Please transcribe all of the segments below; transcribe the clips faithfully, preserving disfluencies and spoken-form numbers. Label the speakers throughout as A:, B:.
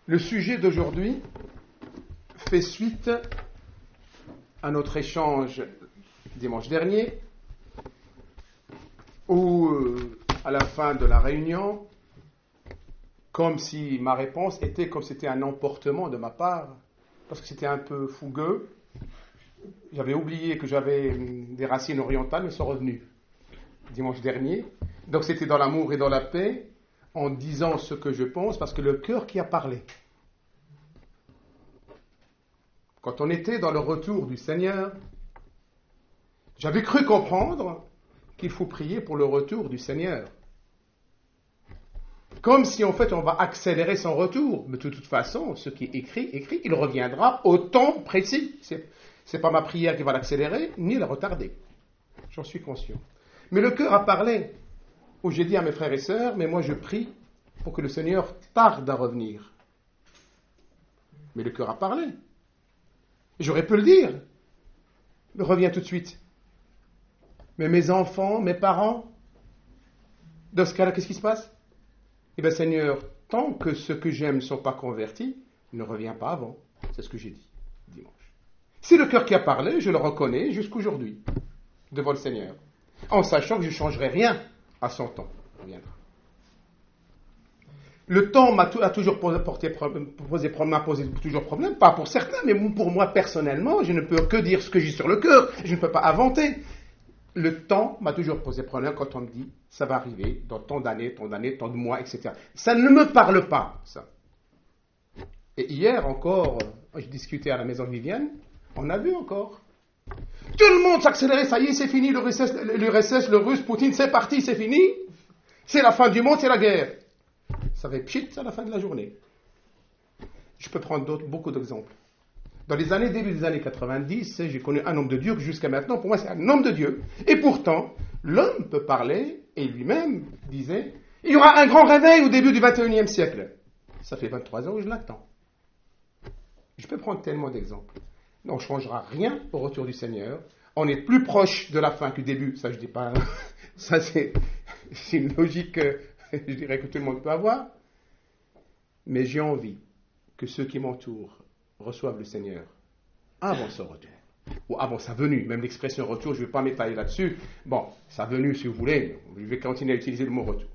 A: Le sujet d'aujourd'hui fait suite à notre échange dimanche dernier, où euh, à la fin de la réunion, comme si ma réponse était comme si c'était un emportement de ma part, parce que c'était un peu fougueux, j'avais oublié que j'avais des racines orientales, mais sont revenues dimanche dernier. Donc c'était dans l'amour et dans la paix, en disant ce que je pense, parce que le cœur qui a parlé. Quand on était dans le retour du Seigneur, j'avais cru comprendre qu'il faut prier pour le retour du Seigneur. Comme si en fait on va accélérer son retour. Mais de toute façon, ce qui est écrit, écrit, il reviendra au temps précis. C'est, c'est pas ma prière qui va l'accélérer, ni la retarder. J'en suis conscient. Mais le cœur a parlé, où j'ai dit à mes frères et sœurs, mais moi je prie pour que le Seigneur tarde à revenir. Mais le cœur a parlé. J'aurais pu le dire. Mais reviens tout de suite. Mais mes enfants, mes parents, dans ce cas-là, qu'est-ce qui se passe? Eh bien, Seigneur, tant que ceux que j'aime ne sont pas convertis, ne reviens pas avant. C'est ce que j'ai dit dimanche. C'est le cœur qui a parlé, je le reconnais jusqu'aujourd'hui, devant le Seigneur, en sachant que je ne changerai rien à son temps. Il reviendra. Le temps m'a, a toujours posé, porté, posé, m'a posé toujours problème, pas pour certains, mais pour moi personnellement, je ne peux que dire ce que j'ai sur le cœur, je ne peux pas inventer. Le temps m'a toujours posé problème quand on me dit ça va arriver dans tant d'années, tant d'années, tant de mois, et cetera. Ça ne me parle pas, ça. Et hier encore, je discutais à la maison de Viviane, on a vu encore. Tout le monde s'accélérait, ça y est, c'est fini, l'U R S S, l'U R S S, le russe, Poutine, c'est parti, c'est fini. C'est la fin du monde, c'est la guerre. Ça va être pchit à la fin de la journée. Je peux prendre d'autres, beaucoup d'exemples. Dans les années, début des années quatre-vingt-dix, j'ai connu un homme de Dieu que jusqu'à maintenant, pour moi, c'est un homme de Dieu. Et pourtant, l'homme peut parler, et lui-même disait, il y aura un grand réveil au début du vingt et unième siècle. Ça fait vingt-trois ans que je l'attends. Je peux prendre tellement d'exemples. On ne changera rien au retour du Seigneur. On est plus proche de la fin que du début. Ça, je dis pas. Ça, c'est, c'est une logique, je dirais, que tout le monde peut avoir. Mais j'ai envie que ceux qui m'entourent reçoivent le Seigneur avant son retour, ou avant sa venue. Même l'expression retour, je ne vais pas m'étaler là-dessus. Bon, sa venue, si vous voulez, je vais continuer à utiliser le mot retour.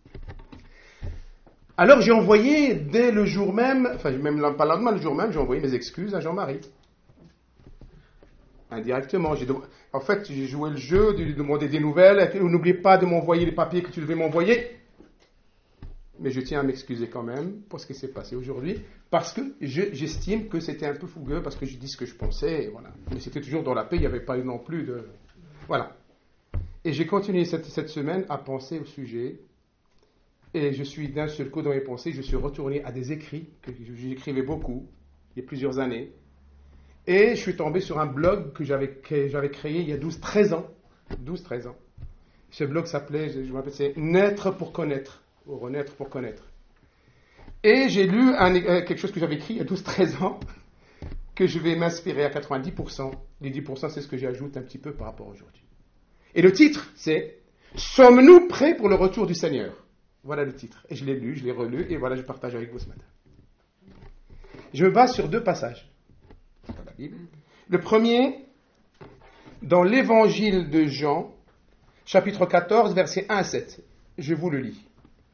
A: Alors j'ai envoyé, dès le jour même, enfin même pas le lendemain, le jour même, j'ai envoyé mes excuses à Jean-Marie. Indirectement. J'ai de... En fait, j'ai joué le jeu de lui demander des nouvelles. N'oubliez pas de m'envoyer les papiers que tu devais m'envoyer. Mais je tiens à m'excuser quand même pour ce qui s'est passé aujourd'hui, parce que je, j'estime que c'était un peu fougueux, parce que je dis ce que je pensais, et voilà. Mais c'était toujours dans la paix, il n'y avait pas eu non plus de... Voilà. Et j'ai continué cette, cette semaine à penser au sujet, et je suis d'un seul coup dans mes pensées, je suis retourné à des écrits, que j'écrivais beaucoup, il y a plusieurs années, et je suis tombé sur un blog que j'avais, que j'avais créé il y a douze treize ans. douze treize ans. Ce blog s'appelait, je, je m'appelle, c'est Naître pour connaître. Ou renaître pour connaître. Et j'ai lu un, quelque chose que j'avais écrit il y a douze treize ans, que je vais m'inspirer à quatre-vingt-dix pour cent. Les dix pour cent, c'est ce que j'ajoute un petit peu par rapport à aujourd'hui. Et le titre, c'est « Sommes-nous prêts pour le retour du Seigneur ?» Voilà le titre. Et je l'ai lu, je l'ai relu, et voilà, je partage avec vous ce matin. Je me base sur deux passages dans la Bible. Le premier, dans l'évangile de Jean, chapitre quatorze, versets un à sept. Je vous le lis.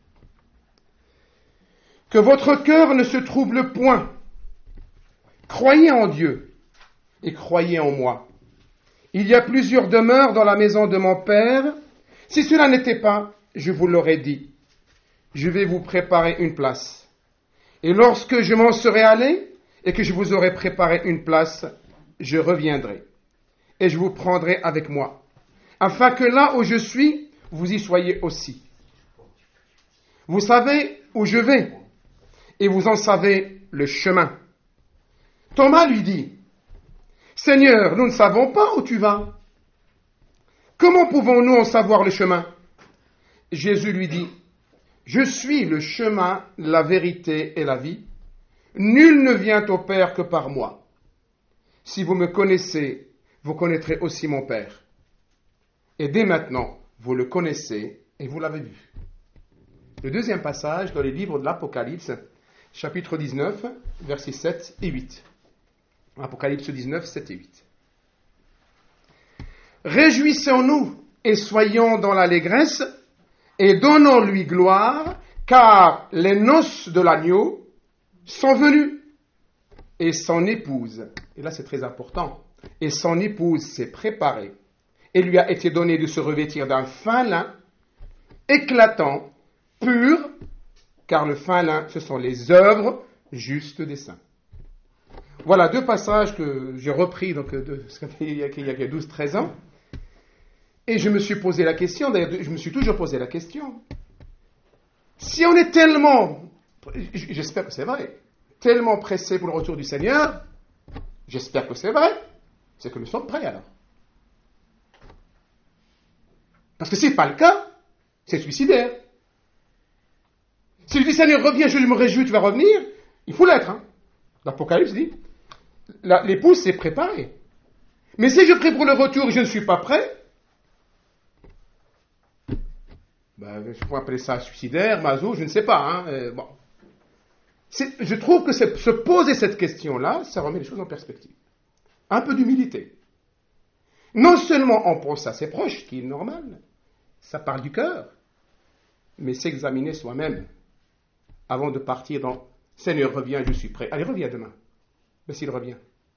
A: Que votre cœur ne se trouble point. Croyez en Dieu et croyez en moi. Il y a plusieurs demeures dans la maison de mon Père. Si cela n'était pas, je vous l'aurais dit. Je vais vous préparer une place. Et lorsque je m'en serai allé et que je vous aurai préparé une place, je reviendrai et je vous prendrai avec moi, afin que là où je suis, vous y soyez aussi. Vous savez où je vais. Et vous en savez le chemin. Thomas lui dit, « Seigneur, nous ne savons pas où tu vas. Comment pouvons-nous en savoir le chemin ?» Jésus lui dit, « Je suis le chemin, la vérité et la vie. Nul ne vient au Père que par moi. Si vous me connaissez, vous connaîtrez aussi mon Père. Et dès maintenant, vous le connaissez et vous l'avez vu. » Le deuxième passage dans les livres de l'Apocalypse, chapitre dix-neuf, versets sept et huit. Apocalypse dix-neuf, sept et huit. Réjouissons-nous et soyons dans l'allégresse et donnons-lui gloire, car les noces de l'agneau sont venues et son épouse, et là c'est très important, et son épouse s'est préparée et lui a été donné de se revêtir d'un fin lin éclatant, pur, car le fin lin, ce sont les œuvres justes des saints. Voilà deux passages que j'ai repris donc, de, il y a douze treize ans. Et je me suis posé la question, d'ailleurs, je me suis toujours posé la question. Si on est tellement, j'espère que c'est vrai, tellement pressé pour le retour du Seigneur, j'espère que c'est vrai, c'est que nous sommes prêts alors. Parce que si ce n'est pas le cas, c'est suicidaire. Si le Seigneur revient, je me réjouis, tu vas revenir, il faut l'être. Hein. L'Apocalypse dit, la, l'épouse s'est préparée. Mais si je prie pour le retour et je ne suis pas prêt, ben, je pourrais appeler ça suicidaire, maso, je ne sais pas. Hein. Euh, bon. c'est, je trouve que se poser cette question-là, ça remet les choses en perspective. Un peu d'humilité. Non seulement on pense à ses proches, ce qui est normal, ça parle du cœur, mais s'examiner soi-même avant de partir dans « Seigneur, reviens, je suis prêt ». Allez, reviens demain. Mais s'il revient.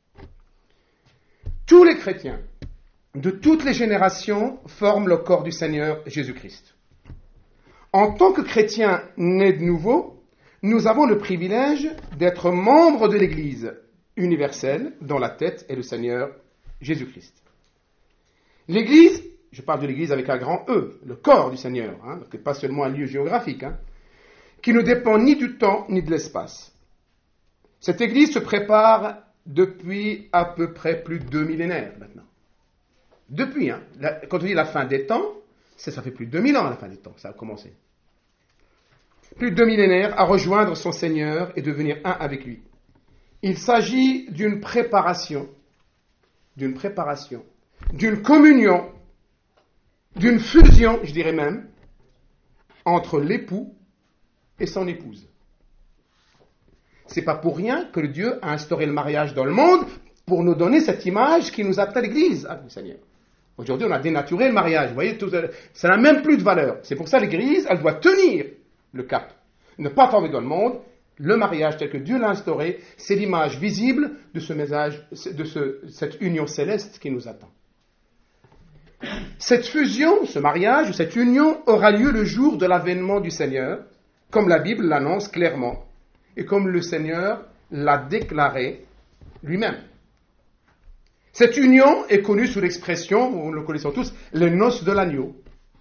A: Tous les chrétiens, de toutes les générations, forment le corps du Seigneur Jésus-Christ. En tant que chrétiens nés de nouveau, nous avons le privilège d'être membres de l'Église universelle dont la tête est le Seigneur Jésus-Christ. L'Église, je parle de l'Église avec un grand E, le corps du Seigneur, hein, donc pas seulement un lieu géographique, hein, qui ne dépend ni du temps ni de l'espace. Cette Église se prépare depuis à peu près plus de deux millénaires maintenant. Depuis, hein, la, quand on dit la fin des temps, c'est, ça fait plus de deux mille ans la fin des temps, ça a commencé. Plus de deux millénaires à rejoindre son Seigneur et devenir un avec lui. Il s'agit d'une préparation, d'une préparation, d'une communion, d'une fusion, je dirais même, entre l'époux et son épouse. C'est pas pour rien que Dieu a instauré le mariage dans le monde pour nous donner cette image qui nous appelle l'Église, ah, le Seigneur. Aujourd'hui, on a dénaturé le mariage. Vous voyez, tout, ça n'a même plus de valeur. C'est pour ça que l'Église, elle doit tenir le cap. Ne pas tomber dans le monde. Le mariage tel que Dieu l'a instauré, c'est l'image visible de ce message, de ce, cette union céleste qui nous attend. Cette fusion, ce mariage, cette union aura lieu le jour de l'avènement du Seigneur, comme la Bible l'annonce clairement, et comme le Seigneur l'a déclaré lui-même. Cette union est connue sous l'expression, nous le connaissons tous, les noces de l'agneau.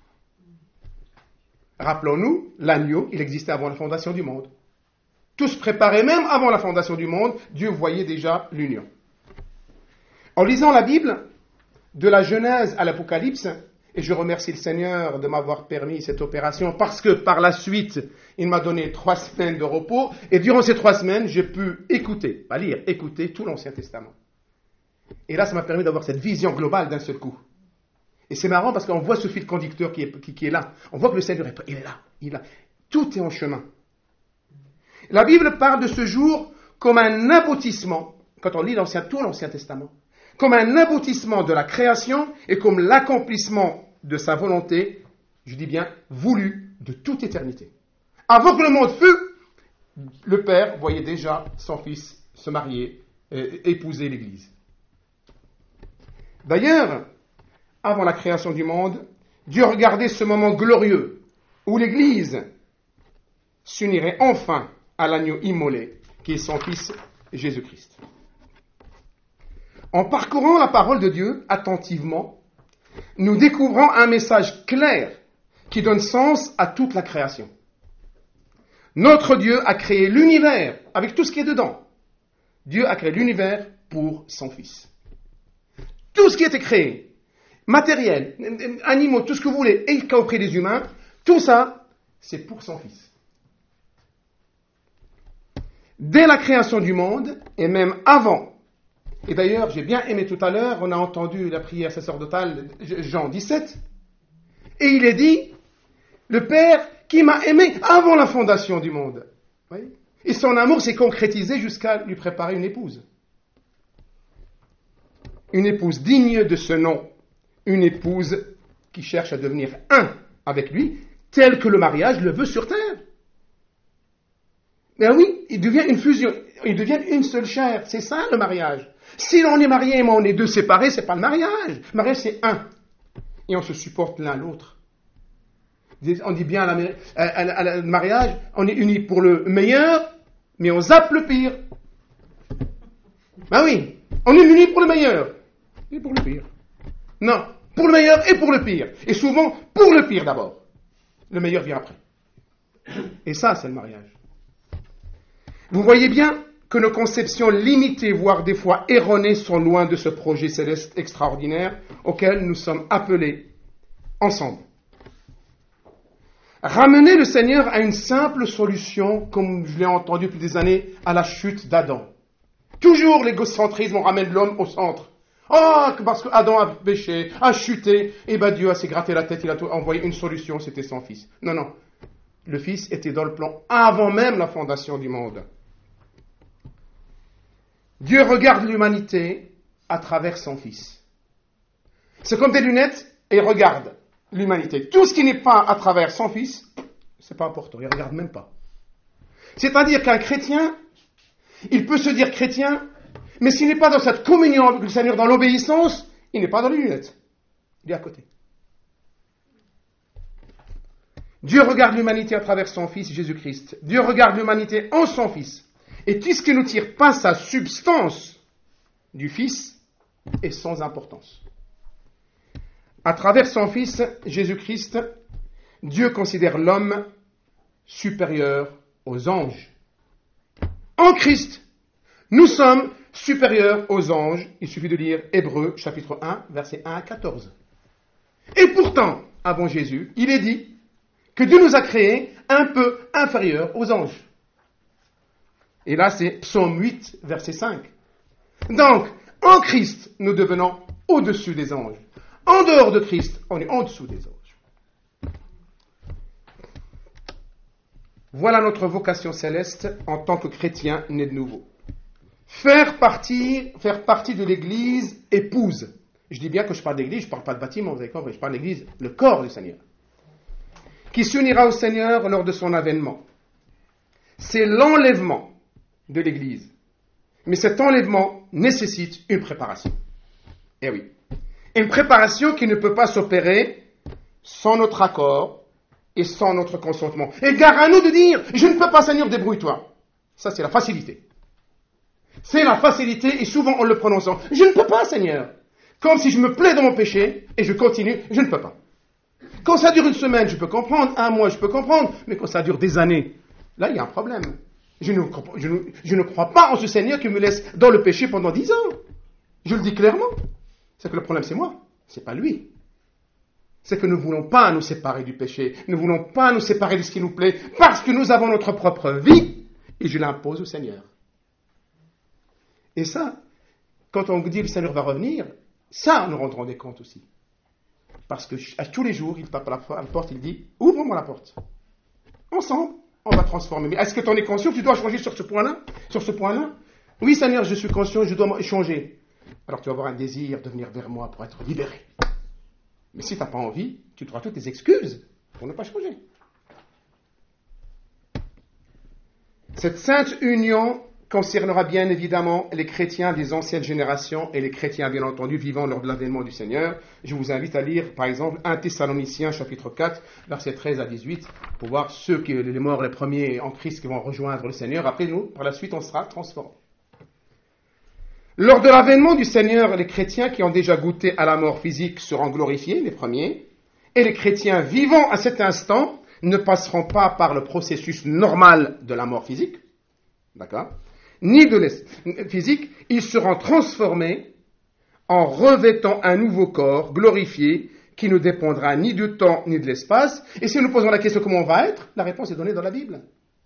A: Rappelons-nous, l'agneau, il existait avant la fondation du monde. Tout se préparait, même avant la fondation du monde, Dieu voyait déjà l'union. En lisant la Bible, de la Genèse à l'Apocalypse, et je remercie le Seigneur de m'avoir permis cette opération, parce que par la suite, il m'a donné trois semaines de repos, et durant ces trois semaines, j'ai pu écouter, pas lire, écouter tout l'Ancien Testament. Et là, ça m'a permis d'avoir cette vision globale d'un seul coup. Et c'est marrant parce qu'on voit ce fil conducteur qui est, qui, qui est là. On voit que le Seigneur est, il est là, il est là. Tout est en chemin. La Bible parle de ce jour comme un aboutissement, quand on lit l'Ancien, tout l'Ancien Testament, comme un aboutissement de la création et comme l'accomplissement de sa volonté, je dis bien, voulue de toute éternité. Avant que le monde fût, le Père voyait déjà son Fils se marier, euh, épouser l'Église. D'ailleurs, avant la création du monde, Dieu regardait ce moment glorieux où l'Église s'unirait enfin à l'agneau immolé, qui est son Fils Jésus-Christ. En parcourant la parole de Dieu attentivement, nous découvrons un message clair qui donne sens à toute la création. Notre Dieu a créé l'univers avec tout ce qui est dedans. Dieu a créé l'univers pour son Fils. Tout ce qui était créé, matériel, animaux, tout ce que vous voulez, et y compris les humains, tout ça, c'est pour son Fils. Dès la création du monde, et même avant, et d'ailleurs, j'ai bien aimé tout à l'heure, on a entendu la prière sacerdotale, Jean dix-sept, et il est dit, le Père qui m'a aimé avant la fondation du monde. Oui. Et son amour s'est concrétisé jusqu'à lui préparer une épouse. Une épouse digne de ce nom. Une épouse qui cherche à devenir un avec lui, tel que le mariage le veut sur terre. Mais oui, il devient une fusion, ils deviennent une seule chair. C'est ça le mariage. Si l'on est marié et on est deux séparés, c'est pas le mariage. Le mariage, c'est un. Et on se supporte l'un l'autre. On dit bien à la, à, à, à, le mariage, on est unis pour le meilleur, mais on zappe le pire. Ben oui, on est unis pour le meilleur et pour le pire. Non, pour le meilleur et pour le pire. Et souvent, pour le pire d'abord. Le meilleur vient après. Et ça, c'est le mariage. Vous voyez bien que nos conceptions limitées, voire des fois erronées, sont loin de ce projet céleste extraordinaire auquel nous sommes appelés ensemble. Ramener le Seigneur à une simple solution, comme je l'ai entendu depuis des années, à la chute d'Adam. Toujours l'égocentrisme, on ramène l'homme au centre. Oh, parce que Adam a péché, a chuté, et ben Dieu s'est gratté la tête, il a envoyé une solution, c'était son fils. Non, non. Le fils était dans le plan avant même la fondation du monde. Dieu regarde l'humanité à travers son fils. C'est comme des lunettes et il regarde l'humanité. Tout ce qui n'est pas à travers son fils, c'est pas important, il ne regarde même pas. C'est-à-dire qu'un chrétien, il peut se dire chrétien, mais s'il n'est pas dans cette communion avec le Seigneur, dans l'obéissance, il n'est pas dans les lunettes. Il est à côté. Dieu regarde l'humanité à travers son Fils, Jésus-Christ. Dieu regarde l'humanité en son Fils. Et tout ce qui ne tire pas sa substance du Fils est sans importance. À travers son Fils, Jésus-Christ, Dieu considère l'homme supérieur aux anges. En Christ, nous sommes supérieurs aux anges. Il suffit de lire Hébreux, chapitre un, versets un à quatorze. Et pourtant, avant Jésus, il est dit que Dieu nous a créés un peu inférieurs aux anges. Et là, c'est Psaume huit, verset cinq. Donc, en Christ, nous devenons au-dessus des anges. En dehors de Christ, on est en dessous des anges. Voilà notre vocation céleste en tant que chrétiens nés de nouveau. Faire partie, faire partie de l'Église épouse. Je dis bien que je parle d'église, je ne parle pas de bâtiment, vous avez compris, je parle d'église, le corps du Seigneur, qui s'unira au Seigneur lors de son avènement. C'est l'enlèvement de l'église. Mais cet enlèvement nécessite une préparation. Eh oui. Une préparation qui ne peut pas s'opérer sans notre accord et sans notre consentement. Et gare à nous de dire, je ne peux pas, Seigneur, débrouille-toi. Ça, c'est la facilité. C'est la facilité et souvent en le prononçant. Je ne peux pas, Seigneur. Comme si je me plais dans mon péché et je continue, je ne peux pas. Quand ça dure une semaine, je peux comprendre. Un mois, je peux comprendre. Mais quand ça dure des années, là, il y a un problème. Je ne, je, ne, je ne crois pas en ce Seigneur qui me laisse dans le péché pendant dix ans. Je le dis clairement. C'est que le problème, c'est moi. C'est pas lui. C'est que nous ne voulons pas nous séparer du péché. Nous ne voulons pas nous séparer de ce qui nous plaît parce que nous avons notre propre vie et je l'impose au Seigneur. Et ça, quand on dit le Seigneur va revenir, ça, nous rendrons des comptes aussi. Parce que à tous les jours, il tape à la porte, il dit, ouvre-moi la porte. Ensemble, on va transformer. Mais est-ce que tu en es conscient que tu dois changer sur ce point-là? Sur ce point-là? Oui, Seigneur, je suis conscient, je dois changer. Alors tu vas avoir un désir de venir vers moi pour être libéré. Mais si tu n'as pas envie, tu trouveras toutes tes excuses pour ne pas changer. Cette sainte union concernera bien évidemment les chrétiens des anciennes générations et les chrétiens, bien entendu, vivant lors de l'avènement du Seigneur. Je vous invite à lire, par exemple, un Thessaloniciens, chapitre quatre, versets treize à dix-huit, pour voir ceux qui, les morts, les premiers en Christ, qui vont rejoindre le Seigneur. Après nous, par la suite, on sera transformés. Lors de l'avènement du Seigneur, les chrétiens qui ont déjà goûté à la mort physique seront glorifiés, les premiers, et les chrétiens vivant à cet instant ne passeront pas par le processus normal de la mort physique, d'accord, ni de l'esprit physique, ils seront transformés en revêtant un nouveau corps glorifié qui ne dépendra ni du temps ni de l'espace. Et si nous posons la question comment on va être, la réponse est donnée dans la Bible.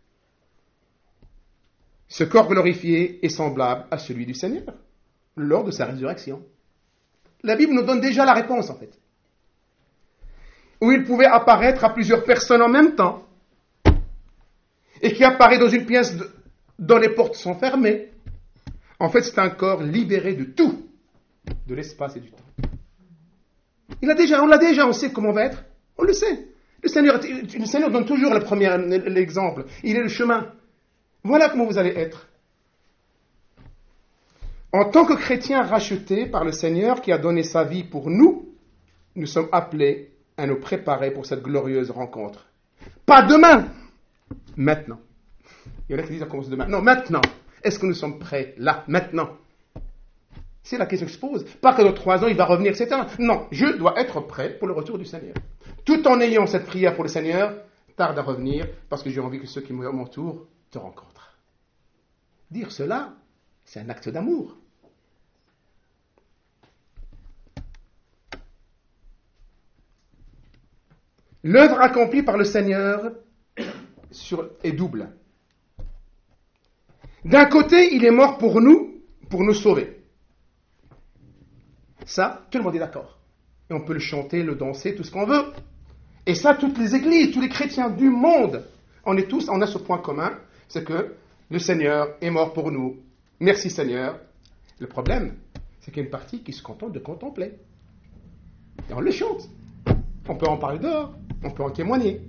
A: Ce corps glorifié est semblable à celui du Seigneur lors de sa résurrection. La Bible nous donne déjà la réponse en fait. Où il pouvait apparaître à plusieurs personnes en même temps et qui apparaît dans une pièce de dont les portes sont fermées. En fait, c'est un corps libéré de tout, de l'espace et du temps. Il a déjà, on l'a déjà, on sait comment on va être. On le sait. Le Seigneur, le Seigneur donne toujours le premier, l'exemple. Il est le chemin. Voilà comment vous allez être. En tant que chrétiens rachetés par le Seigneur qui a donné sa vie pour nous, nous sommes appelés à nous préparer pour cette glorieuse rencontre. Pas demain, maintenant. Il y en a qui disent, on commence demain. Non, maintenant. Est-ce que nous sommes prêts là, maintenant? C'est la question que se pose. Pas que dans trois ans, il va revenir, et cetera. Non, je dois être prêt pour le retour du Seigneur. Tout en ayant cette prière pour le Seigneur, tarde à revenir, parce que j'ai envie que ceux qui m'entourent te rencontrent. Dire cela, c'est un acte d'amour. L'œuvre accomplie par le Seigneur sur, est double. D'un côté, il est mort pour nous, pour nous sauver. Ça, tout le monde est d'accord. Et on peut le chanter, le danser, tout ce qu'on veut. Et ça, toutes les églises, tous les chrétiens du monde, on est tous, on a ce point commun, c'est que le Seigneur est mort pour nous. Merci Seigneur. Le problème, c'est qu'il y a une partie qui se contente de contempler. Et on le chante. On peut en parler dehors. On peut en témoigner.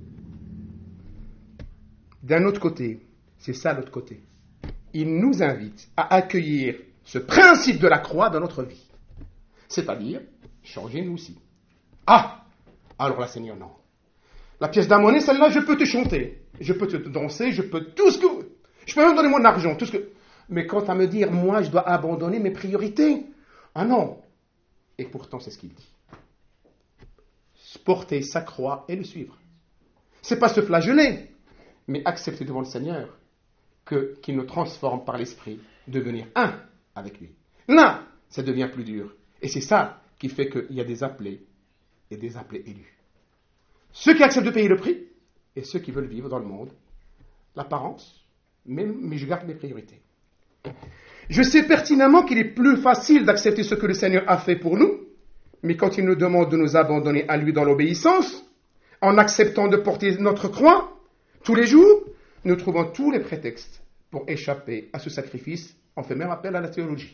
A: D'un autre côté, c'est ça l'autre côté. Il nous invite à accueillir ce principe de la croix dans notre vie. C'est-à-dire, changez-nous aussi. Ah, alors là, Seigneur, non. La pièce de monnaie, celle-là, je peux te chanter. Je peux te danser, je peux tout ce que... Je peux même donner mon argent, tout ce que... Mais quant à me dire, moi, je dois abandonner mes priorités. Ah non. Et pourtant, c'est ce qu'il dit. Porter sa croix et le suivre. C'est pas se flageller, mais accepter devant le Seigneur que, qu'il nous transforme par l'Esprit, devenir un avec lui. Là, ça devient plus dur. Et c'est ça qui fait qu'il y a des appelés et des appelés élus. Ceux qui acceptent de payer le prix et ceux qui veulent vivre dans le monde, l'apparence, mais, mais je garde mes priorités. Je sais pertinemment qu'il est plus facile d'accepter ce que le Seigneur a fait pour nous, mais quand il nous demande de nous abandonner à lui dans l'obéissance, en acceptant de porter notre croix, tous les jours, nous trouvons tous les prétextes pour échapper à ce sacrifice. On fait même appel à la théologie.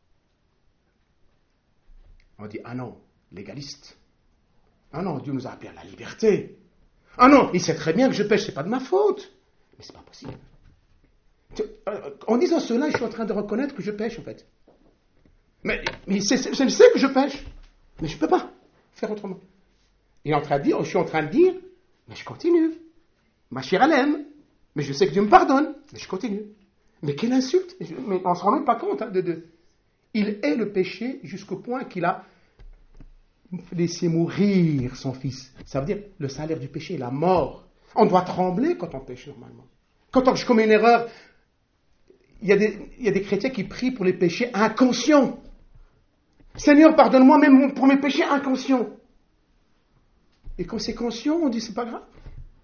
A: On dit, ah non, légaliste. Ah non, Dieu nous a appelés à la liberté. Ah non, il sait très bien que je pêche, c'est pas de ma faute. Mais c'est pas possible. En disant cela, je suis en train de reconnaître que je pêche, en fait. Mais, mais c'est, c'est, je sais que je pêche. Mais je ne peux pas faire autrement. Il est en train de dire, je suis en train de dire, mais je continue. Ma chère, elle aime. Mais je sais que Dieu me pardonne. Mais je continue. Mais quelle insulte. Mais on ne se rend même pas compte. Hein, de, de... Il est le péché jusqu'au point qu'il a laissé mourir son fils. Ça veut dire le salaire du péché, la mort. On doit trembler quand on pêche normalement. Quand on commet une erreur, il y a des, il y a des chrétiens qui prient pour les péchés inconscients. Seigneur, pardonne-moi même pour mes péchés inconscients. Et quand c'est conscient, on dit c'est pas grave.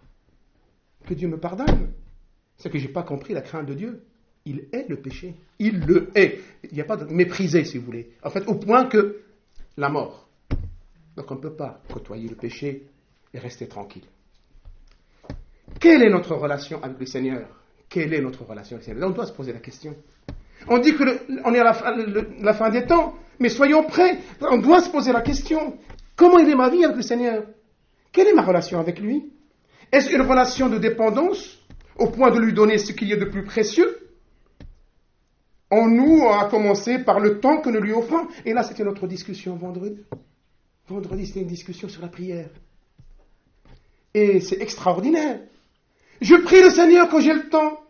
A: Que Dieu me pardonne. C'est que j'ai pas compris la crainte de Dieu. Il est le péché. Il le est. Il n'y a pas de mépriser, si vous voulez. En fait, au point que la mort. Donc on ne peut pas côtoyer le péché et rester tranquille. Quelle est notre relation avec le Seigneur? Quelle est notre relation avec le Seigneur? On doit se poser la question. On dit que le, on est à la fin, le, la fin des temps, mais soyons prêts. On doit se poser la question. Comment il est ma vie avec le Seigneur? Quelle est ma relation avec lui? Est-ce une relation de dépendance au point de lui donner ce qu'il y a de plus précieux? En nous, on a commencé par le temps que nous lui offrons. Et là, c'était notre discussion vendredi. Vendredi, c'était une discussion sur la prière. Et c'est extraordinaire. Je prie le Seigneur quand j'ai le temps.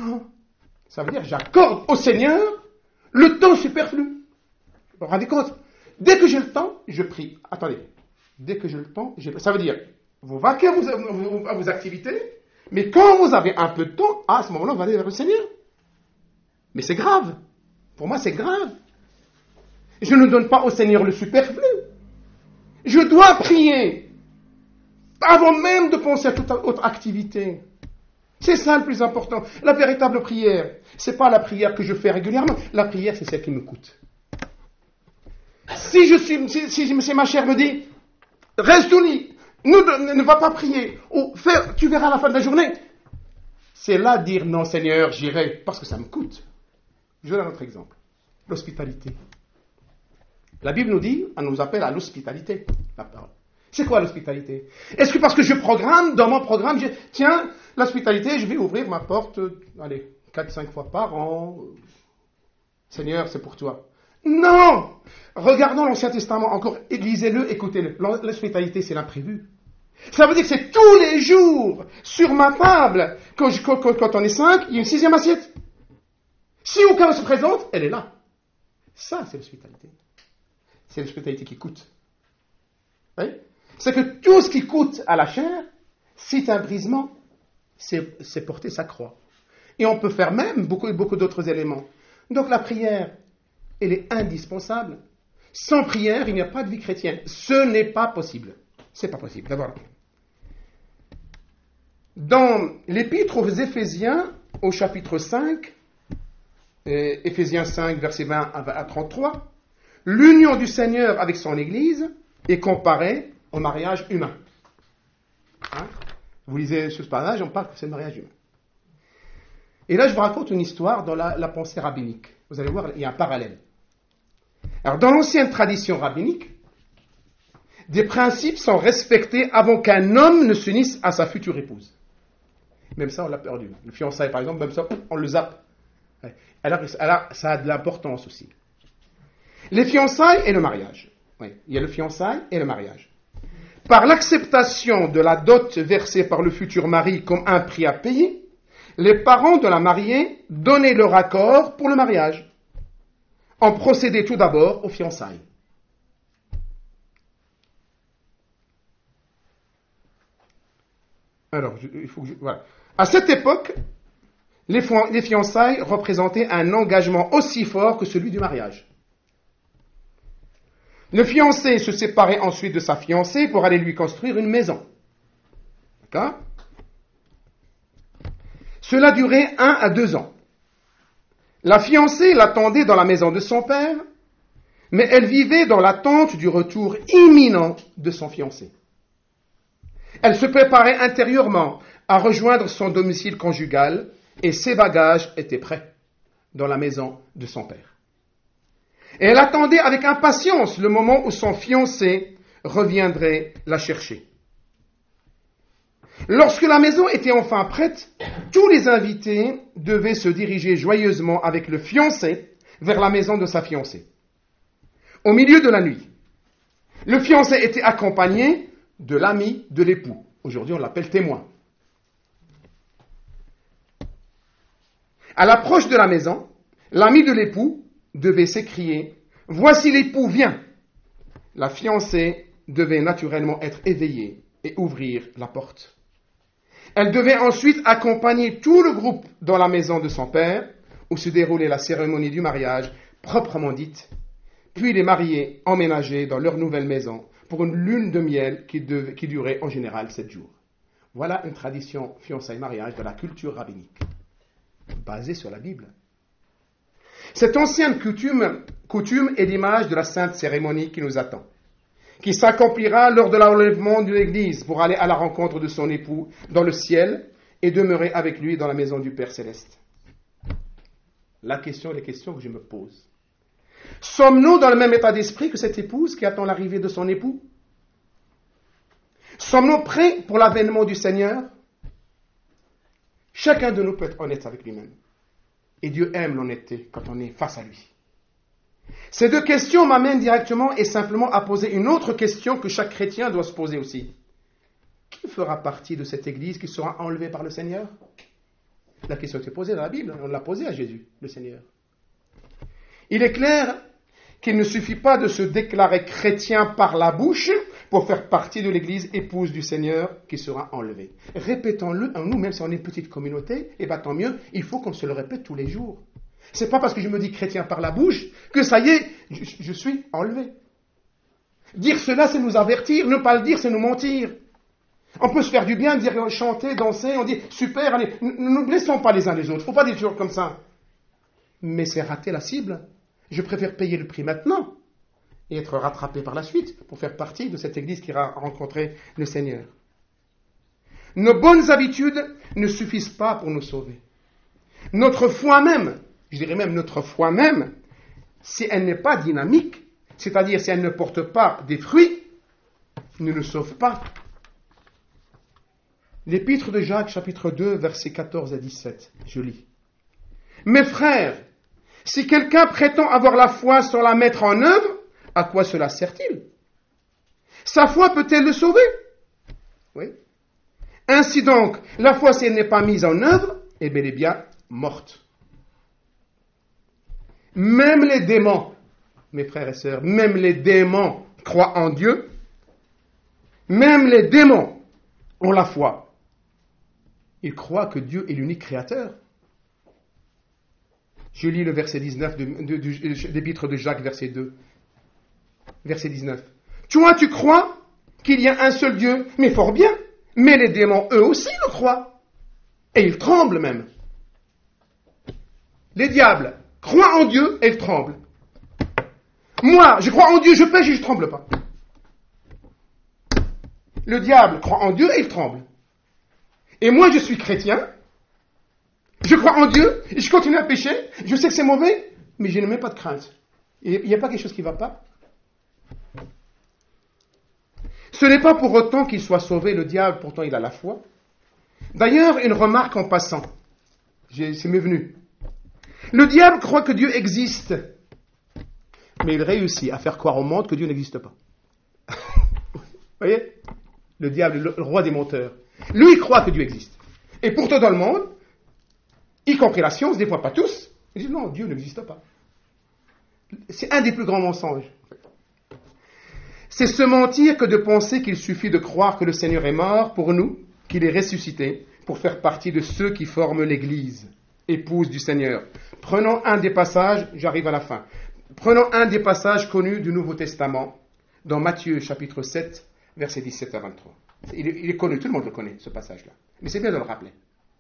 A: Ça veut dire j'accorde au Seigneur le temps superflu. Vous vous rendez compte? Dès que j'ai le temps, je prie. Attendez. Dès que j'ai le temps, je prie. Ça veut dire, vous vaquez à vos, à vos activités, mais quand vous avez un peu de temps, à ce moment-là, vous allez vers le Seigneur. Mais c'est grave. Pour moi, c'est grave. Je ne donne pas au Seigneur le superflu. Je dois prier avant même de penser à toute autre activité. C'est ça le plus important. La véritable prière, c'est pas la prière que je fais régulièrement. La prière, c'est celle qui me coûte. Si je suis, si, si, si ma chère me dit, reste au lit, ne, ne, ne va pas prier, ou faire, tu verras à la fin de la journée, c'est là dire non Seigneur, j'irai parce que ça me coûte. Je donne un autre exemple. L'hospitalité. La Bible nous dit, elle nous appelle à l'hospitalité, la parole. C'est quoi l'hospitalité? Est-ce que parce que je programme, dans mon programme, je, tiens, l'hospitalité, je vais ouvrir ma porte, euh, allez, quatre cinq fois par an. Seigneur, c'est pour toi. Non! Regardons l'Ancien Testament encore, lisez-le, écoutez-le. L'hospitalité, c'est l'imprévu. Ça veut dire que c'est tous les jours, sur ma table, quand, je, quand, quand on est cinq, il y a une sixième assiette. Si aucun se présente, elle est là. Ça, c'est l'hospitalité. C'est l'hospitalité qui coûte. Oui? C'est que tout ce qui coûte à la chair, c'est un brisement, c'est, c'est porter sa croix. Et on peut faire même beaucoup, beaucoup d'autres éléments. Donc la prière, elle est indispensable. Sans prière, il n'y a pas de vie chrétienne. Ce n'est pas possible. C'est pas possible. D'abord. Dans l'épître aux Éphésiens, au chapitre cinq, euh, Éphésiens cinq, versets vingt à trente-trois, l'union du Seigneur avec son Église est comparée au mariage humain. Hein? Vous lisez sur ce passage, on parle que c'est le mariage humain. Et là, je vous raconte une histoire dans la, la pensée rabbinique. Vous allez voir, il y a un parallèle. Alors, dans l'ancienne tradition rabbinique, des principes sont respectés avant qu'un homme ne s'unisse à sa future épouse. Même ça, on l'a perdu. Le fiançailles, par exemple, même ça, on le zappe. Alors, alors, ça a de l'importance aussi. Les fiançailles et le mariage. Oui, il y a le fiançailles et le mariage. Par l'acceptation de la dot versée par le futur mari comme un prix à payer, les parents de la mariée donnaient leur accord pour le mariage. On procédait tout d'abord aux fiançailles. Alors, je, il faut que je, voilà. À cette époque, les, les fiançailles représentaient un engagement aussi fort que celui du mariage. Le fiancé se séparait ensuite de sa fiancée pour aller lui construire une maison. D'accord? Cela durait un à deux ans. La fiancée l'attendait dans la maison de son père, mais elle vivait dans l'attente du retour imminent de son fiancé. Elle se préparait intérieurement à rejoindre son domicile conjugal et ses bagages étaient prêts dans la maison de son père. Et elle attendait avec impatience le moment où son fiancé reviendrait la chercher. Lorsque la maison était enfin prête, tous les invités devaient se diriger joyeusement avec le fiancé vers la maison de sa fiancée. Au milieu de la nuit, le fiancé était accompagné de l'ami de l'époux. Aujourd'hui, on l'appelle témoin. À l'approche de la maison, l'ami de l'époux devait s'écrier « Voici l'époux, viens !» La fiancée devait naturellement être éveillée et ouvrir la porte. Elle devait ensuite accompagner tout le groupe dans la maison de son père, où se déroulait la cérémonie du mariage proprement dite, puis les mariés emménageaient dans leur nouvelle maison pour une lune de miel qui, devait, qui durait en général sept jours. Voilà une tradition fiançailles-mariage de la culture rabbinique, basée sur la Bible. Cette ancienne coutume, coutume est l'image de la sainte cérémonie qui nous attend, qui s'accomplira lors de l'enlèvement de l'Église pour aller à la rencontre de son époux dans le ciel et demeurer avec lui dans la maison du Père Céleste. La question, les questions que je me pose. Sommes-nous dans le même état d'esprit que cette épouse qui attend l'arrivée de son époux? Sommes-nous prêts pour l'avènement du Seigneur? Chacun de nous peut être honnête avec lui-même. Et Dieu aime l'honnêteté quand on est face à lui. Ces deux questions m'amènent directement et simplement à poser une autre question que chaque chrétien doit se poser aussi. Qui fera partie de cette église qui sera enlevée par le Seigneur? La question était posée dans la Bible, on l'a posée à Jésus, le Seigneur. Il est clair qu'il ne suffit pas de se déclarer chrétien par la bouche pour faire partie de l'église épouse du Seigneur qui sera enlevée. Répétons-le en nous, même si on est une petite communauté, et bien tant mieux, il faut qu'on se le répète tous les jours. C'est pas parce que je me dis chrétien par la bouche que ça y est, je, je suis enlevé. Dire cela, c'est nous avertir. Ne pas le dire, c'est nous mentir. On peut se faire du bien, dire chanter, danser, on dit super, allez, ne nous blessons pas les uns les autres. Il ne faut pas dire toujours comme ça. Mais c'est rater la cible. Je préfère payer le prix maintenant et être rattrapé par la suite pour faire partie de cette église qui va rencontrer le Seigneur. Nos bonnes habitudes ne suffisent pas pour nous sauver. Notre foi même, je dirais même notre foi même, si elle n'est pas dynamique, c'est-à-dire si elle ne porte pas des fruits, ne nous sauve pas. L'épître de Jacques, chapitre deux, versets quatorze à dix-sept, je lis. Mes frères, si quelqu'un prétend avoir la foi sans la mettre en œuvre, à quoi cela sert-il? Sa foi peut-elle le sauver? Oui. Ainsi donc, la foi, si elle n'est pas mise en œuvre, est bel et bien morte. Même les démons, mes frères et sœurs, même les démons croient en Dieu, même les démons ont la foi. Ils croient que Dieu est l'unique créateur. Je lis le verset dix-neuf de, de, de, de l'épître de Jacques, verset deux. Verset dix-neuf. Toi, tu crois qu'il y a un seul Dieu, mais fort bien. Mais les démons, eux aussi, le croient. Et ils tremblent même. Les diables croient en Dieu et ils tremblent. Moi, je crois en Dieu, je pêche et je ne tremble pas. Le diable croit en Dieu et il tremble. Et moi, je suis chrétien, je crois en Dieu, et je continue à pécher, je sais que c'est mauvais, mais je ne mets pas de crainte. Il n'y a pas quelque chose qui ne va pas. Ce n'est pas pour autant qu'il soit sauvé, le diable, pourtant il a la foi. D'ailleurs, une remarque en passant, c'est m'est venu. Le diable croit que Dieu existe, mais il réussit à faire croire au monde que Dieu n'existe pas. Vous voyez? Le diable, le, le roi des menteurs. Lui, il croit que Dieu existe. Et pourtant, dans le monde, y compris la science, des fois pas tous, ils disent non, Dieu n'existe pas. C'est un des plus grands mensonges. C'est se mentir que de penser qu'il suffit de croire que le Seigneur est mort pour nous, qu'il est ressuscité, pour faire partie de ceux qui forment l'Église, épouse du Seigneur. Prenons un des passages, j'arrive à la fin. Prenons un des passages connus du Nouveau Testament, dans Matthieu chapitre sept, versets dix-sept à vingt-trois. Il est, il est connu, tout le monde le connaît, ce passage-là. Mais c'est bien de le rappeler.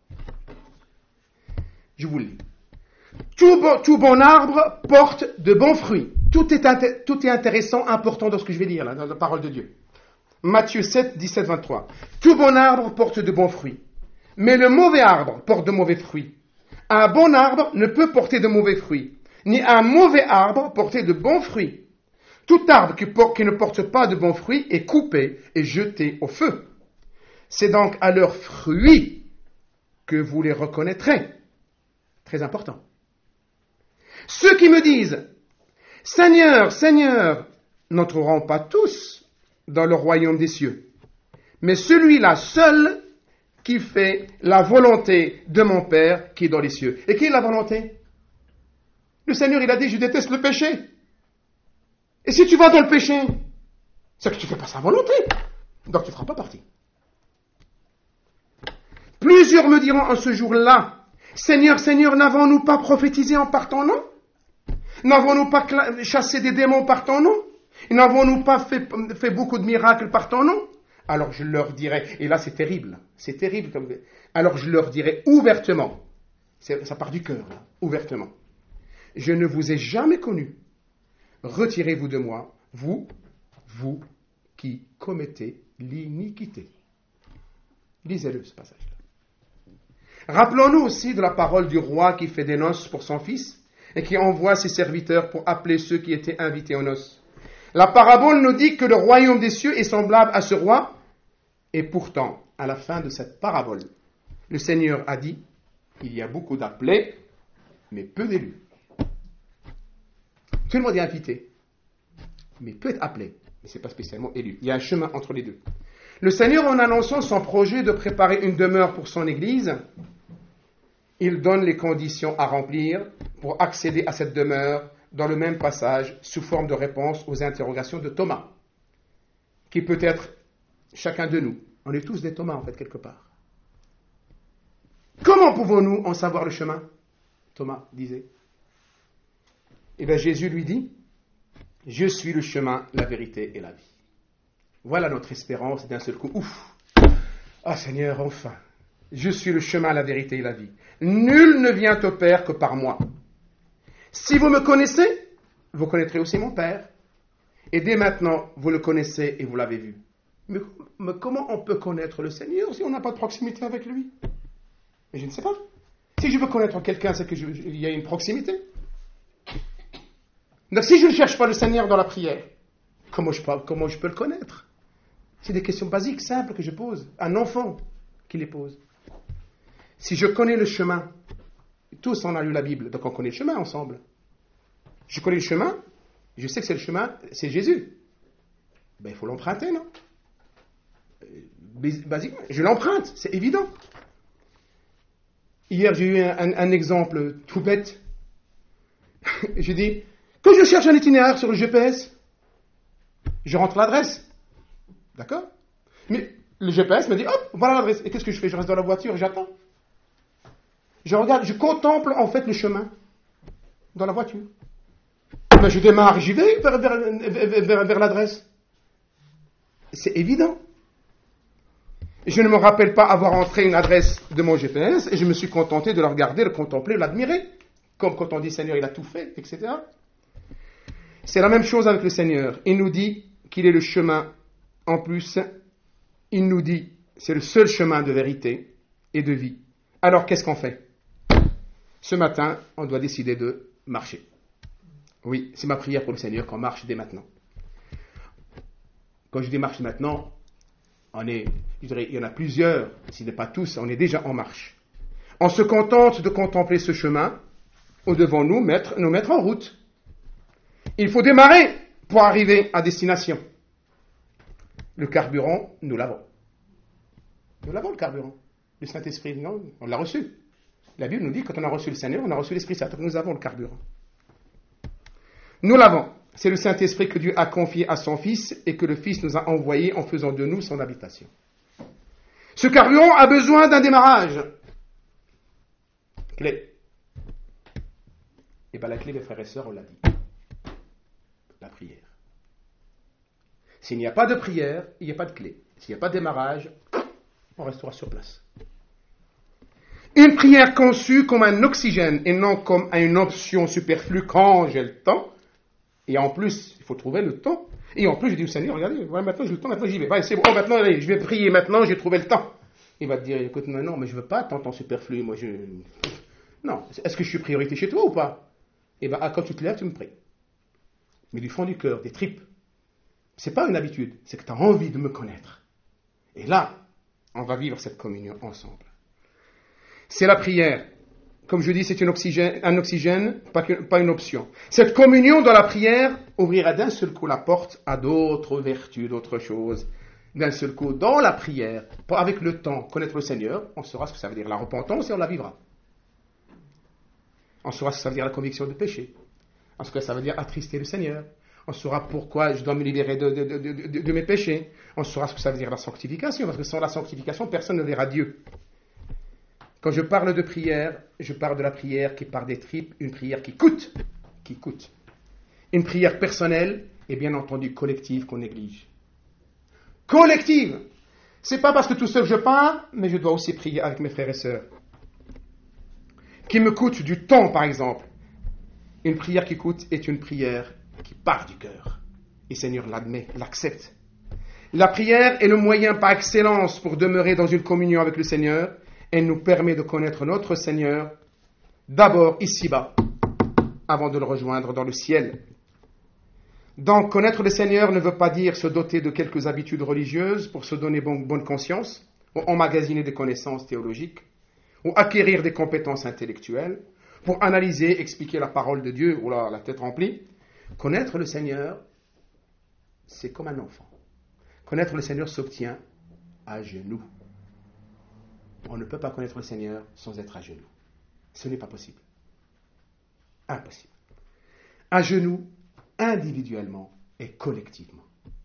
A: Je vous le lis. Tout bon, tout bon arbre porte de bons fruits. Tout est, inté- tout est intéressant, important dans ce que je vais lire, là, dans la parole de Dieu. Matthieu sept, dix-sept, vingt-trois. Tout bon arbre porte de bons fruits. Mais le mauvais arbre porte de mauvais fruits. Un bon arbre ne peut porter de mauvais fruits, ni un mauvais arbre porter de bons fruits. Tout arbre qui, por- qui ne porte pas de bons fruits est coupé et jeté au feu. C'est donc à leurs fruits que vous les reconnaîtrez. Très important. Ceux qui me disent « Seigneur, Seigneur » n'entreront pas tous dans le royaume des cieux, mais celui-là seul qui fait la volonté de mon Père qui est dans les cieux. Et qui est la volonté? Le Seigneur, il a dit « Je déteste le péché ». Et si tu vas dans le péché, c'est que tu ne fais pas sa volonté. Donc tu ne feras pas partie. Plusieurs me diront en ce jour-là, Seigneur, Seigneur, n'avons-nous pas prophétisé en par ton nom? N'avons-nous pas cla- chassé des démons par ton nom? N'avons-nous pas fait, fait beaucoup de miracles par ton nom? Alors je leur dirai, et là c'est terrible, c'est terrible comme... Alors je leur dirai ouvertement, c'est, ça part du cœur, là, ouvertement, je ne vous ai jamais connu. Retirez-vous de moi, vous, vous qui commettez l'iniquité. Lisez-le, ce passage-là. Rappelons-nous aussi de la parole du roi qui fait des noces pour son fils et qui envoie ses serviteurs pour appeler ceux qui étaient invités aux noces. La parabole nous dit que le royaume des cieux est semblable à ce roi, et pourtant, à la fin de cette parabole, le Seigneur a dit, il y a beaucoup d'appelés, mais peu d'élus. Tout le monde est invité, mais peut être appelé, mais ce n'est pas spécialement élu. Il y a un chemin entre les deux. Le Seigneur, en annonçant son projet de préparer une demeure pour son Église, il donne les conditions à remplir pour accéder à cette demeure dans le même passage, sous forme de réponse aux interrogations de Thomas, qui peut être chacun de nous. On est tous des Thomas, en fait, quelque part. Comment pouvons-nous en savoir le chemin? Thomas disait. Et bien Jésus lui dit, je suis le chemin, la vérité et la vie. Voilà notre espérance d'un seul coup. Ouf! Ah Seigneur, enfin, je suis le chemin, la vérité et la vie. Nul ne vient au Père que par moi. Si vous me connaissez, vous connaîtrez aussi mon Père. Et dès maintenant, vous le connaissez et vous l'avez vu. Mais, mais comment on peut connaître le Seigneur si on n'a pas de proximité avec lui? Mais je ne sais pas. Si je veux connaître quelqu'un, c'est qu'il y a une proximité. Donc si je ne cherche pas le Seigneur dans la prière, comment je, comment je peux le connaître? C'est des questions basiques, simples que je pose. Un enfant qui les pose. Si je connais le chemin, tous on a lu la Bible, donc on connaît le chemin ensemble. Je connais le chemin, je sais que c'est le chemin, c'est Jésus. Ben il faut l'emprunter, non? Basiquement, je l'emprunte, c'est évident. Hier, j'ai eu un, un, un exemple tout bête. J'ai dit, quand je cherche un itinéraire sur le G P S, je rentre l'adresse. D'accord? Mais le G P S me dit, hop, voilà l'adresse. Et qu'est-ce que je fais? Je reste dans la voiture et j'attends. Je regarde, je contemple en fait le chemin dans la voiture. Ben, je démarre, j'y vais vers, vers, vers, vers, vers l'adresse. C'est évident. Je ne me rappelle pas avoir entré une adresse de mon G P S et je me suis contenté de la regarder, de contempler, de l'admirer. Comme quand on dit Seigneur, il a tout fait, et cetera. C'est la même chose avec le Seigneur. Il nous dit qu'il est le chemin. En plus, il nous dit c'est le seul chemin de vérité et de vie. Alors qu'est-ce qu'on fait? Ce matin, on doit décider de marcher. Oui, c'est ma prière pour le Seigneur qu'on marche dès maintenant. Quand je dis marche maintenant, on est, je dirais, il y en a plusieurs, s'il n'est pas tous, on est déjà en marche. On se contente de contempler ce chemin, ou devons nous mettre, nous mettre en route. Il faut démarrer pour arriver à destination. Le carburant, nous l'avons. Nous l'avons le carburant. Le Saint-Esprit, non, on l'a reçu. La Bible nous dit que quand on a reçu le Seigneur, on a reçu l'Esprit Saint. Donc nous avons le carburant. Nous l'avons. C'est le Saint-Esprit que Dieu a confié à son Fils et que le Fils nous a envoyé en faisant de nous son habitation. Ce carburant a besoin d'un démarrage. Clé. Et bien la clé, mes frères et sœurs, on l'a dit. La prière. S'il n'y a pas de prière, il n'y a pas de clé. S'il n'y a pas de démarrage, on restera sur place. Une prière conçue comme un oxygène et non comme une option superflue quand j'ai le temps. Et en plus, il faut trouver le temps. Et en plus, je dis au Seigneur, regardez, voilà, maintenant j'ai le temps, maintenant j'y vais. Bah, c'est bon, oh, maintenant, allez, je vais prier maintenant, j'ai trouvé le temps. Il va te dire, écoute, non, non, mais je veux pas tant temps superflu, moi je... Non, est-ce que je suis priorité chez toi ou pas? Et bien, quand tu te lèves, tu me pries. Mais du fond du cœur, des tripes. C'est pas une habitude, c'est que tu as envie de me connaître. Et là, on va vivre cette communion ensemble. C'est la prière. Comme je dis, c'est une oxygène, un oxygène, pas, que, pas une option. Cette communion dans la prière ouvrira d'un seul coup la porte à d'autres vertus, d'autres choses. D'un seul coup, dans la prière, avec le temps, connaître le Seigneur, on saura ce que ça veut dire la repentance et on la vivra. On saura ce que ça veut dire la conviction de péché. On saura ce que ça veut dire attrister le Seigneur. On saura pourquoi je dois me libérer de, de, de, de, de, de mes péchés. On saura ce que ça veut dire la sanctification, parce que sans la sanctification, personne ne verra Dieu. Quand je parle de prière, je parle de la prière qui part des tripes, une prière qui coûte, qui coûte. Une prière personnelle et bien entendu collective qu'on néglige. Collective! C'est pas parce que tout seul je pars, mais je dois aussi prier avec mes frères et sœurs. Qui me coûte du temps, par exemple. Une prière qui coûte est une prière qui part du cœur. Et Seigneur l'admet, l'accepte. La prière est le moyen par excellence pour demeurer dans une communion avec le Seigneur. Elle nous permet de connaître notre Seigneur, d'abord ici-bas, avant de le rejoindre dans le ciel. Donc, connaître le Seigneur ne veut pas dire se doter de quelques habitudes religieuses pour se donner bon, bonne conscience, ou emmagasiner des connaissances théologiques, ou acquérir des compétences intellectuelles, pour analyser, expliquer la parole de Dieu, ou la, la tête remplie. Connaître le Seigneur, c'est comme un enfant. Connaître le Seigneur s'obtient à genoux. On ne peut pas connaître le Seigneur sans être à genoux. Ce n'est pas possible. Impossible. À genoux, individuellement et collectivement.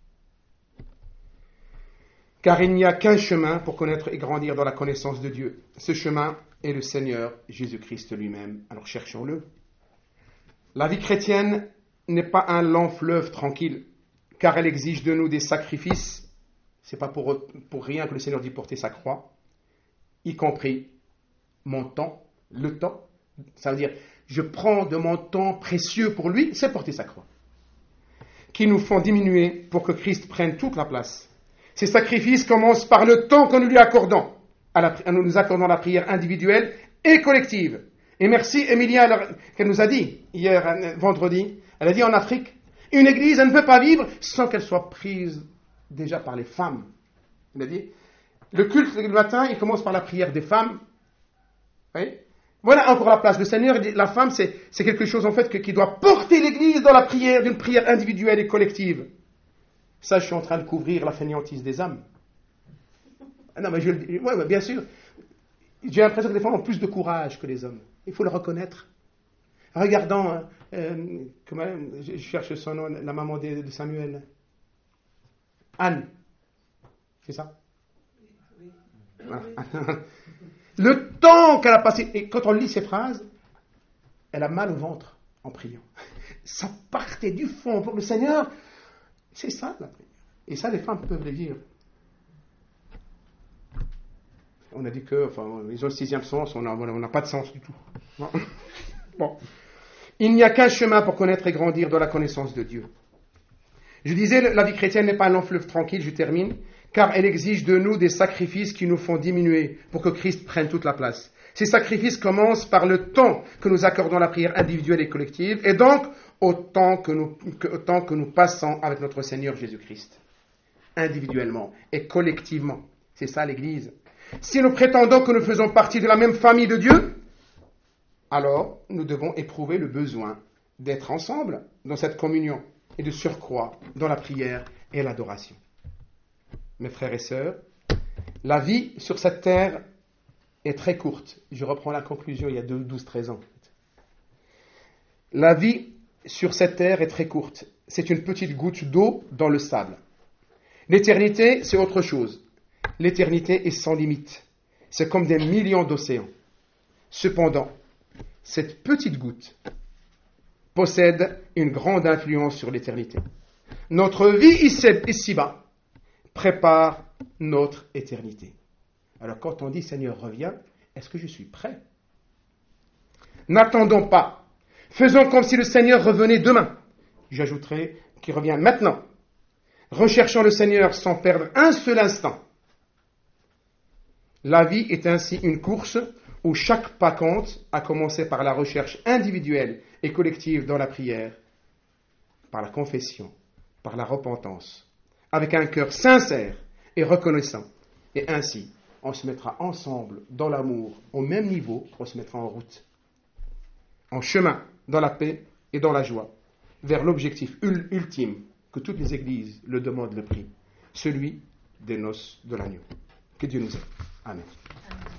A: Car il n'y a qu'un chemin pour connaître et grandir dans la connaissance de Dieu. Ce chemin est le Seigneur Jésus-Christ lui-même. Alors cherchons-le. La vie chrétienne n'est pas un lent fleuve tranquille, car elle exige de nous des sacrifices. C'est pas pour, pour rien que le Seigneur dit porter sa croix, y compris mon temps, le temps. Ça veut dire, je prends de mon temps précieux pour lui, c'est porter sa croix. Qui nous font diminuer pour que Christ prenne toute la place. Ces sacrifices commencent par le temps que nous lui accordons, à la, à nous accordons la prière individuelle et collective. Et merci Emilia qu'elle nous a dit hier, vendredi, elle a dit en Afrique, une église, elle ne peut pas vivre sans qu'elle soit prise déjà par les femmes. Elle a dit, le culte le matin, il commence par la prière des femmes. Oui. Voilà encore la place. Le Seigneur, la femme, c'est, c'est quelque chose en fait que, qui doit porter l'église dans la prière, d'une prière individuelle et collective. Ça, je suis en train de couvrir la fainéantise des hommes. Non, mais je le dis, ouais, ouais, bien sûr. J'ai l'impression que les femmes ont plus de courage que les hommes. Il faut le reconnaître. Regardons, euh, comment, je cherche son nom, la maman de, de Samuel. Anne. C'est ça? Oui. Voilà. Le temps qu'elle a passé, et quand on lit ces phrases, elle a mal au ventre en priant. Ça partait du fond pour le Seigneur. C'est ça la prière. Et ça, les femmes peuvent le dire. On a dit que, enfin, ils ont le sixième sens, on n'a on n'a pas de sens du tout. Non. Bon. Il n'y a qu'un chemin pour connaître et grandir dans la connaissance de Dieu. Je disais, la vie chrétienne n'est pas un long fleuve tranquille, je termine, car elle exige de nous des sacrifices qui nous font diminuer pour que Christ prenne toute la place. Ces sacrifices commencent par le temps que nous accordons à la prière individuelle et collective, et donc au temps que nous, que, au temps que nous passons avec notre Seigneur Jésus-Christ, individuellement et collectivement. C'est ça l'Église. Si nous prétendons que nous faisons partie de la même famille de Dieu, alors nous devons éprouver le besoin d'être ensemble dans cette communion et de surcroît dans la prière et l'adoration. Mes frères et sœurs, la vie sur cette terre est très courte. Je reprends la conclusion il y a douze treize ans. La vie sur cette terre est très courte. C'est une petite goutte d'eau dans le sable. L'éternité, c'est autre chose. L'éternité est sans limite. C'est comme des millions d'océans. Cependant, cette petite goutte possède une grande influence sur l'éternité. Notre vie ici-bas prépare notre éternité. Alors quand on dit Seigneur reviens, est-ce que je suis prêt? N'attendons pas. Faisons comme si le Seigneur revenait demain. J'ajouterai qu'il revient maintenant. Recherchons le Seigneur sans perdre un seul instant. La vie est ainsi une course où chaque pas compte, à commencer par la recherche individuelle et collective dans la prière, par la confession, par la repentance, avec un cœur sincère et reconnaissant. Et ainsi, on se mettra ensemble dans l'amour, au même niveau, on se mettra en route, en chemin, dans la paix et dans la joie, vers l'objectif ultime que toutes les églises le demandent, le prient, celui des noces de l'agneau. Que Dieu nous aide. Amen. Amen.